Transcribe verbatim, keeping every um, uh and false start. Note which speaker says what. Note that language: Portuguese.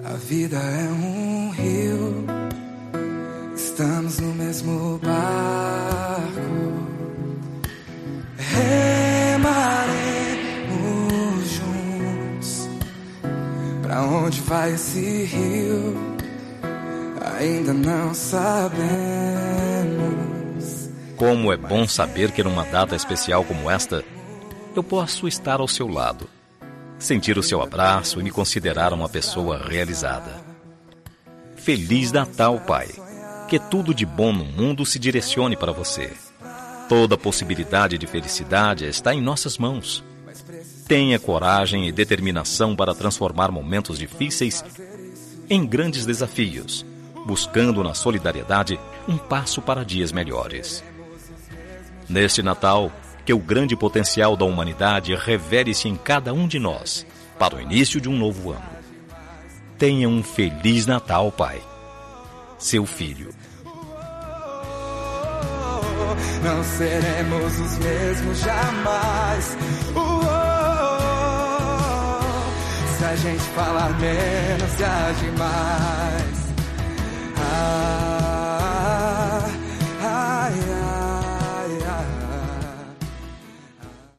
Speaker 1: A vida é um rio, estamos no mesmo barco. Remaremos juntos. Pra onde vai esse rio? Ainda não sabemos.
Speaker 2: Como é bom saber que numa data especial como esta, eu posso estar ao seu lado, sentir o seu abraço e me considerar uma pessoa realizada. Feliz Natal, Pai. Que tudo de bom no mundo se direcione para você. Toda possibilidade de felicidade está em nossas mãos. Tenha coragem e determinação para transformar momentos difíceis em grandes desafios, buscando na solidariedade um passo para dias melhores. Neste Natal, que o grande potencial da humanidade revele-se em cada um de nós, para o início de um novo ano. Tenha um Feliz Natal, Pai. Seu filho.
Speaker 1: Não seremos os mesmos jamais. Uh, oh, oh, se a gente falar menos e agir mais.